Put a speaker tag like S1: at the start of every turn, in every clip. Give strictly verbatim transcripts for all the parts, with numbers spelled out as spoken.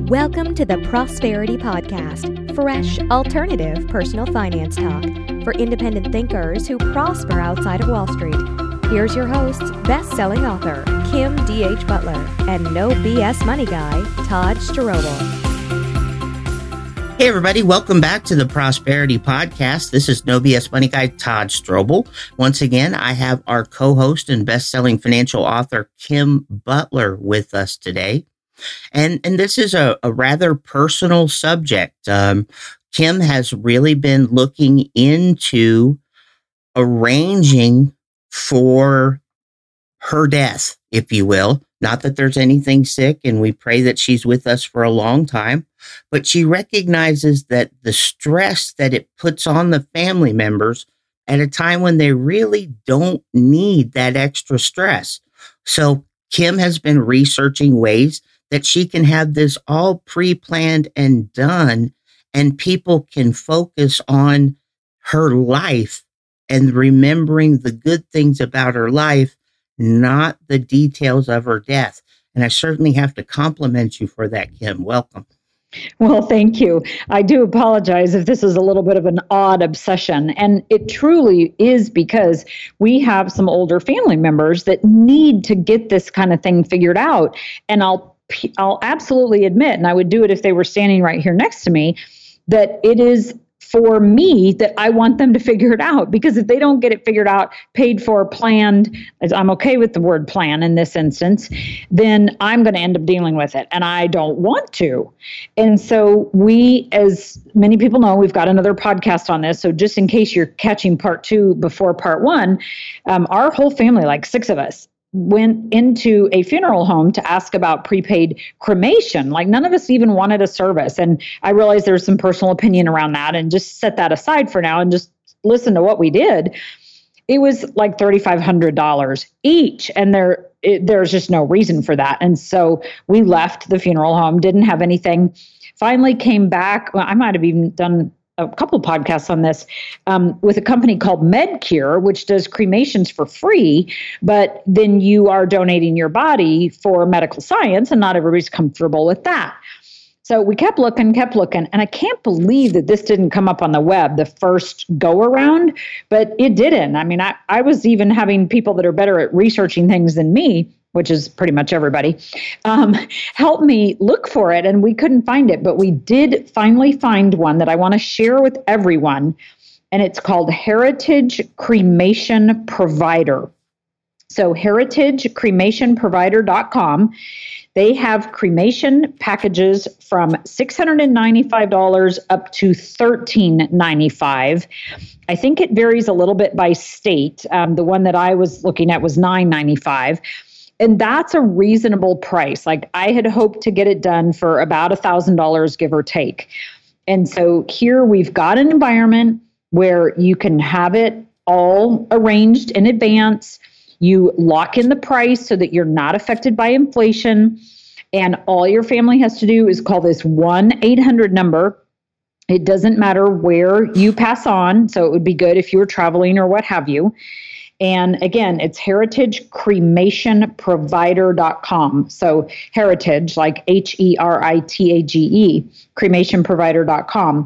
S1: Welcome to the Prosperity Podcast, fresh, alternative personal finance talk for independent thinkers who prosper outside of Wall Street. Here's your hosts, best-selling author Kim D H Butler and no B S money guy, Todd Strobel.
S2: Hey everybody, welcome back to the Prosperity Podcast. This is No B S Money Guy, Todd Strobel. Once again, I have our co-host and best-selling financial author Kim Butler with us today. And and this is a, a rather personal subject. Um, Kim has really been looking into arranging for her death, if you will. Not that there's anything sick, and we pray that she's with us for a long time, but she recognizes that the stress that it puts on the family members at a time when they really don't need that extra stress. So Kim has been researching ways that she can have this all pre-planned and done, and people can focus on her life and remembering the good things about her life, not the details of her death. And I certainly have to compliment you for that, Kim. Welcome.
S3: Well, thank you. I do apologize if this is a little bit of an odd obsession. And it truly is because we have some older family members that need to get this kind of thing figured out. And I'll I'll absolutely admit, and I would do it if they were standing right here next to me, that it is for me that I want them to figure it out, because if they don't get it figured out, paid for, planned, as I'm okay with the word plan in this instance, then I'm going to end up dealing with it, and I don't want to. And so we, as many people know, we've got another podcast on this. So just in case you're catching part two before part one, um, our whole family, like six of us, went into a funeral home to ask about prepaid cremation. Like none of us even wanted a service. And I realize there's some personal opinion around that, and just set that aside for now and just listen to what we did. It was like three thousand five hundred dollars each. And there, it, there's just no reason for that. And so we left the funeral home, didn't have anything, finally came back. Well, I might have even done a couple podcasts on this, um, with a company called MedCure, which does cremations for free, but then you are donating your body for medical science, and not everybody's comfortable with that. So we kept looking, kept looking, and I can't believe that this didn't come up on the web the first go around, but it didn't. I mean, I, I was even having people that are better at researching things than me, which is pretty much everybody, um, help me look for it, and we couldn't find it. But we did finally find one that I want to share with everyone, and it's called Heritage Cremation Provider. So heritage cremation provider dot com. They have cremation packages from six hundred ninety-five dollars up to one thousand three hundred ninety-five dollars. I think it varies a little bit by state. Um, the one that I was looking at was nine hundred ninety-five dollars. And that's a reasonable price. Like I had hoped to get it done for about one thousand dollars, give or take. And so here we've got an environment where you can have it all arranged in advance. You lock in the price so that you're not affected by inflation. And all your family has to do is call this one eight hundred number. It doesn't matter where you pass on. So it would be good if you were traveling or what have you. And again, it's heritage cremation provider dot com. So heritage, like H E R I T A G E, cremation provider dot com.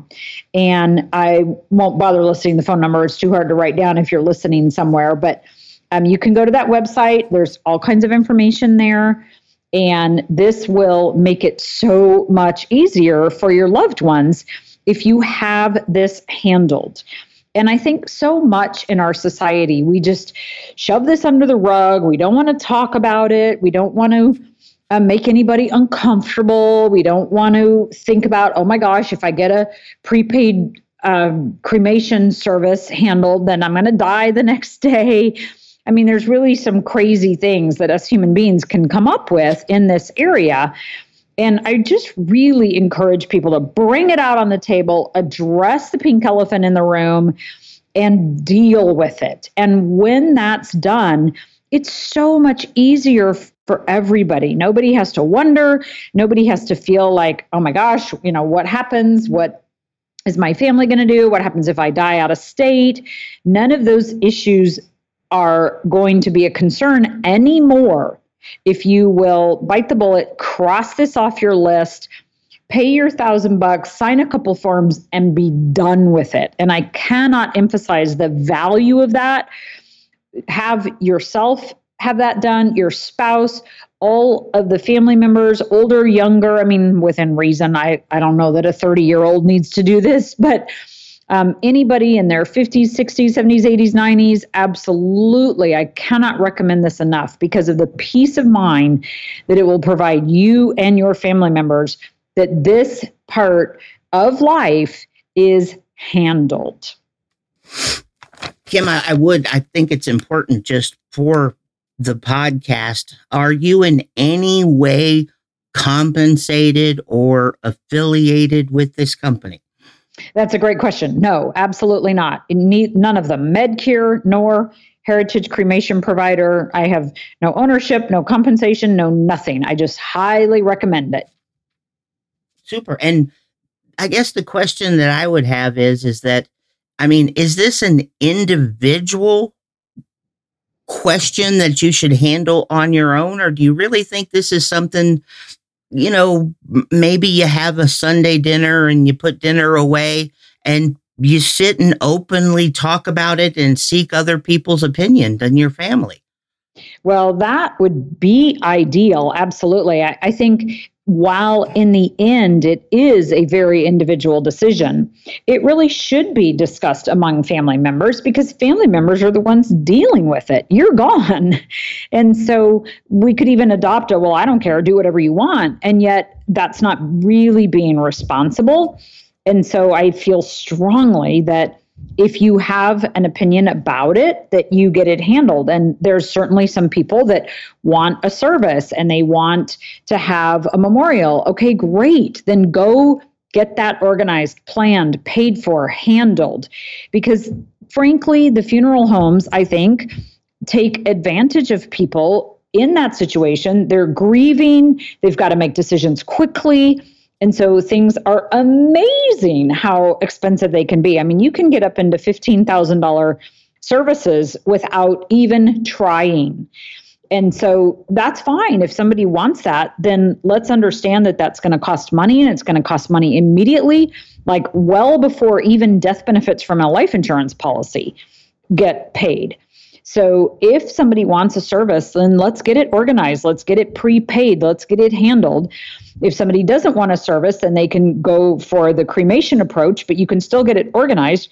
S3: And I won't bother listing the phone number. It's too hard to write down if you're listening somewhere. But um, you can go to that website. There's all kinds of information there. And this will make it so much easier for your loved ones if you have this handled. And I think so much in our society, we just shove this under the rug. We don't want to talk about it. We don't want to uh, make anybody uncomfortable. We don't want to think about, oh my gosh, if I get a prepaid um, cremation service handled, then I'm going to die the next day. I mean, there's really some crazy things that us human beings can come up with in this area. And I just really encourage people to bring it out on the table, address the pink elephant in the room, and deal with it. And when that's done, it's so much easier for everybody. Nobody has to wonder. Nobody has to feel like, oh my gosh, you know, what happens? What is my family going to do? What happens if I die out of state? None of those issues are going to be a concern anymore if you will bite the bullet, cross this off your list, Pay your thousand bucks, sign a couple forms, and be done with it. And I cannot emphasize the value of that. Have yourself have that done, your spouse, all of the family members, older, younger, I mean, within reason. I, I don't know that a thirty-year-old needs to do this, but um, anybody in their fifties, sixties, seventies, eighties, nineties, absolutely. I cannot recommend this enough because of the peace of mind that it will provide you and your family members that this part of life is handled.
S2: Kim, I, I would, I think it's important just for the podcast. Are you in any way compensated or affiliated with this company?
S3: That's a great question. No, absolutely not. Need, none of them. Medcure nor Heritage Cremation Provider. I have no ownership, no compensation, no nothing. I just highly recommend it.
S2: Super. And I guess the question that I would have is, is that, I mean, is this an individual question that you should handle on your own? Or do you really think this is something, you know, maybe you have a Sunday dinner and you put dinner away and you sit and openly talk about it and seek other people's opinion than your family?
S3: Well, that would be ideal. Absolutely. I, I think while in the end, it is a very individual decision, it really should be discussed among family members because family members are the ones dealing with it. You're gone. And so we could even adopt a, well, I don't care, do whatever you want. And yet that's not really being responsible. And so I feel strongly that if you have an opinion about it, that you get it handled. And there's certainly some people that want a service and they want to have a memorial. Okay, great. Then go get that organized, planned, paid for, handled. Because frankly, the funeral homes, I think, take advantage of people in that situation. They're grieving. They've got to make decisions quickly. And so things are amazing how expensive they can be. I mean, you can get up into fifteen thousand dollars services without even trying. And so that's fine. If somebody wants that, then let's understand that that's going to cost money and it's going to cost money immediately, like well before even death benefits from a life insurance policy get paid. So if somebody wants a service, then let's get it organized. Let's get it prepaid. Let's get it handled. If somebody doesn't want a service, then they can go for the cremation approach, but you can still get it organized,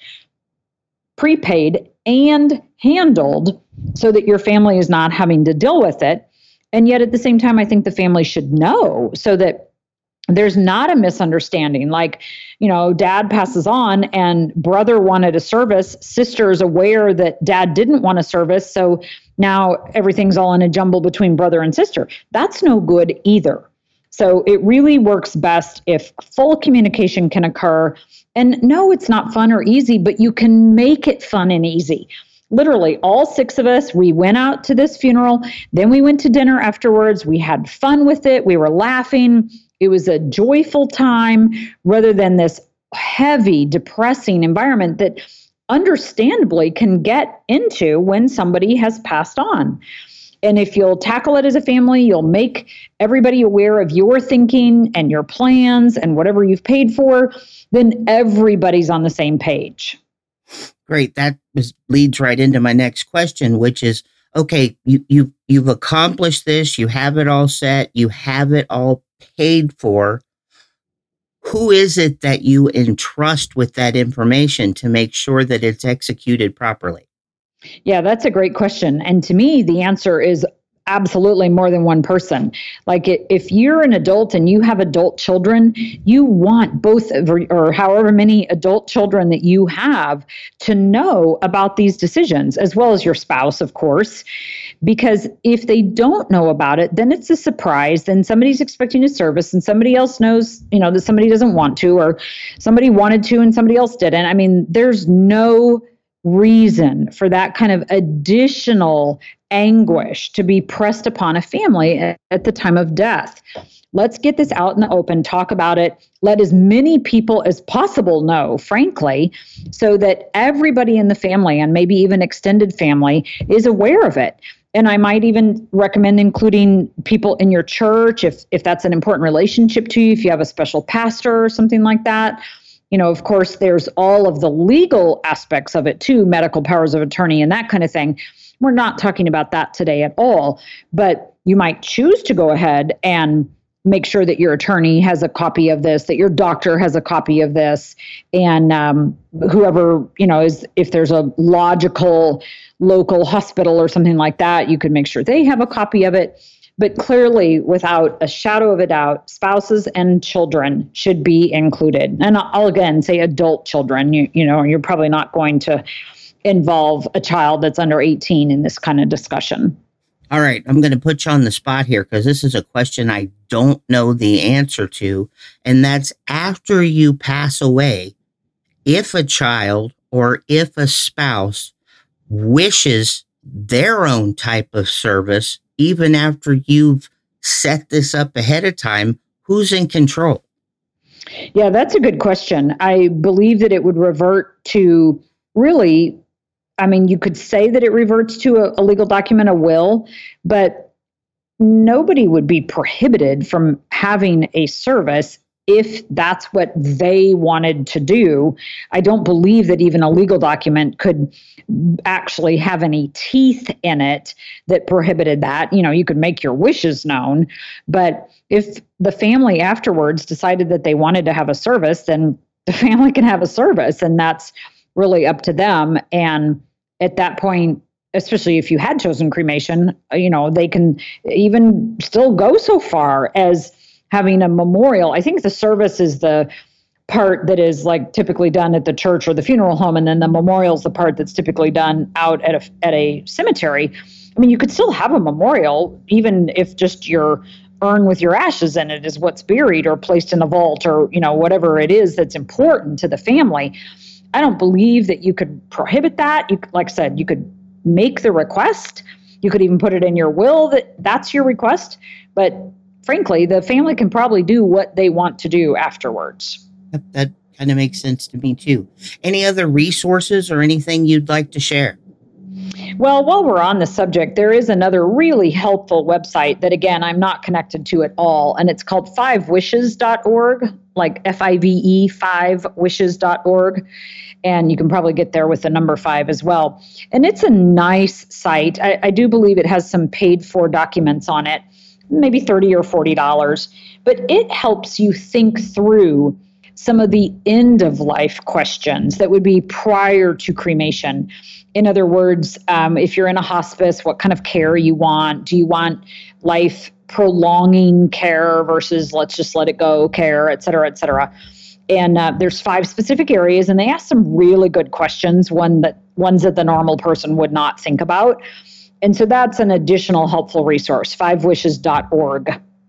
S3: prepaid, and handled so that your family is not having to deal with it. And yet at the same time, I think the family should know so that there's not a misunderstanding. Like, you know, dad passes on and brother wanted a service. Sister is aware that dad didn't want a service. So now everything's all in a jumble between brother and sister. That's no good either. So it really works best if full communication can occur. And no, it's not fun or easy, but you can make it fun and easy. Literally, all six of us, we went out to this funeral. Then we went to dinner afterwards. We had fun with it. We were laughing. It was a joyful time rather than this heavy, depressing environment that understandably can get into when somebody has passed on. And if you'll tackle it as a family, you'll make everybody aware of your thinking and your plans and whatever you've paid for, then everybody's on the same page.
S2: Great. That was, leads right into my next question, which is, okay, you, you, you've accomplished this. You have it all set. You have it all paid for. Who is it that you entrust with that information to make sure that it's executed properly?
S3: Yeah, that's a great question. And to me, the answer is absolutely more than one person. Like if you're an adult and you have adult children, you want both of, or however many adult children that you have to know about these decisions, as well as your spouse, of course. Because if they don't know about it, then it's a surprise. Then somebody's expecting a service and somebody else knows, you know, that somebody doesn't want to, or somebody wanted to and somebody else didn't. I mean, there's no reason for that kind of additional anguish to be pressed upon a family at, at the time of death. Let's get this out in the open, talk about it, let as many people as possible know, frankly, so that everybody in the family and maybe even extended family is aware of it. And I might even recommend including people in your church if if that's an important relationship to you, if you have a special pastor or something like that. You know, of course, there's all of the legal aspects of it too, medical powers of attorney and that kind of thing. We're not talking about that today at all, but you might choose to go ahead and make sure that your attorney has a copy of this, that your doctor has a copy of this, and um, whoever, you know, is, if there's a logical local hospital or something like that, you could make sure they have a copy of it. But clearly, without a shadow of a doubt, spouses and children should be included. And I'll again say adult children. You, you know, you're probably not going to involve a child that's under eighteen in this kind of discussion.
S2: All right, I'm going to put you on the spot here because this is a question I don't know the answer to. And that's after you pass away, if a child or if a spouse wishes their own type of service, even after you've set this up ahead of time, who's in control?
S3: Yeah, that's a good question. I believe that it would revert to really, I mean, you could say that it reverts to a, a legal document, a will, but nobody would be prohibited from having a service if that's what they wanted to do. I don't believe that even a legal document could actually have any teeth in it that prohibited that. You know, you could make your wishes known, but if the family afterwards decided that they wanted to have a service, then the family can have a service, and that's really up to them. And at that point, especially if you had chosen cremation, you know, they can even still go so far as having a memorial. I think the service is the part that is like typically done at the church or the funeral home, and then the memorial is the part that's typically done out at a at a cemetery. I mean, you could still have a memorial, even if just your urn with your ashes in it is what's buried or placed in a vault, or, you know, whatever it is that's important to the family. I don't believe that you could prohibit that. You, like I said, you could make the request. You could even put it in your will that that's your request. But frankly, the family can probably do what they want to do afterwards.
S2: That, that kind of makes sense to me too. Any other resources or anything you'd like to share?
S3: Well, while we're on the subject, there is another really helpful website that, again, I'm not connected to at all, and it's called five wishes dot org, like F I V E, five wishes dot org, and you can probably get there with the number five as well. And it's a nice site. I, I do believe it has some paid-for documents on it, maybe thirty or forty dollars, but it helps you think through some of the end-of-life questions that would be prior to cremation. In other words, um, if you're in a hospice, what kind of care you want? Do you want life-prolonging care versus let's just let it go care, et cetera, et cetera? And uh, there's five specific areas, and they ask some really good questions, one that ones that the normal person would not think about. And so that's an additional helpful resource, five wishes dot org.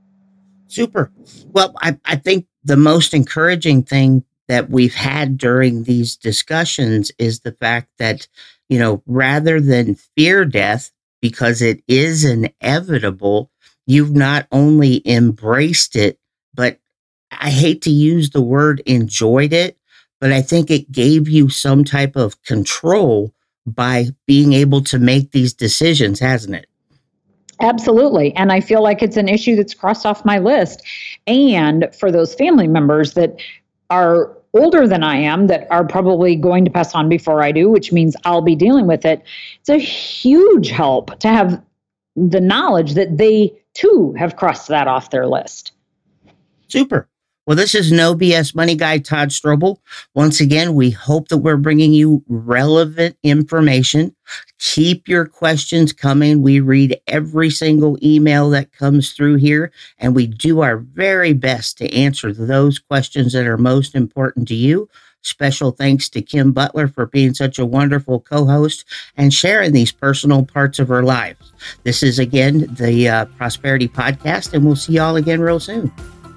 S2: Super. Well, I, I think the most encouraging thing that we've had during these discussions is the fact that, you know, rather than fear death, because it is inevitable, you've not only embraced it, but I hate to use the word enjoyed it, but I think it gave you some type of control by being able to make these decisions, hasn't it?
S3: Absolutely. And I feel like it's an issue that's crossed off my list. And for those family members that are older than I am, that are probably going to pass on before I do, which means I'll be dealing with it, it's a huge help to have the knowledge that they too have crossed that off their list.
S2: Super. Well, this is No B S Money Guy Todd Strobel. Once again, we hope that we're bringing you relevant information. Keep your questions coming. We read every single email that comes through here, and we do our very best to answer those questions that are most important to you. Special thanks to Kim Butler for being such a wonderful co-host and sharing these personal parts of her lives. This is, again, the uh, Prosperity Podcast, and we'll see you all again real soon.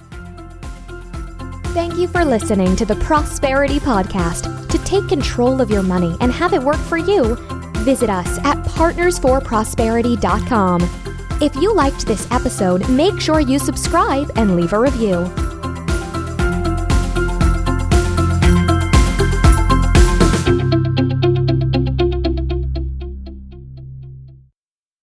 S1: Thank you for listening to the Prosperity Podcast. To take control of your money and have it work for you, visit us at partners for prosperity dot com. If you liked this episode, make sure you subscribe and leave a review.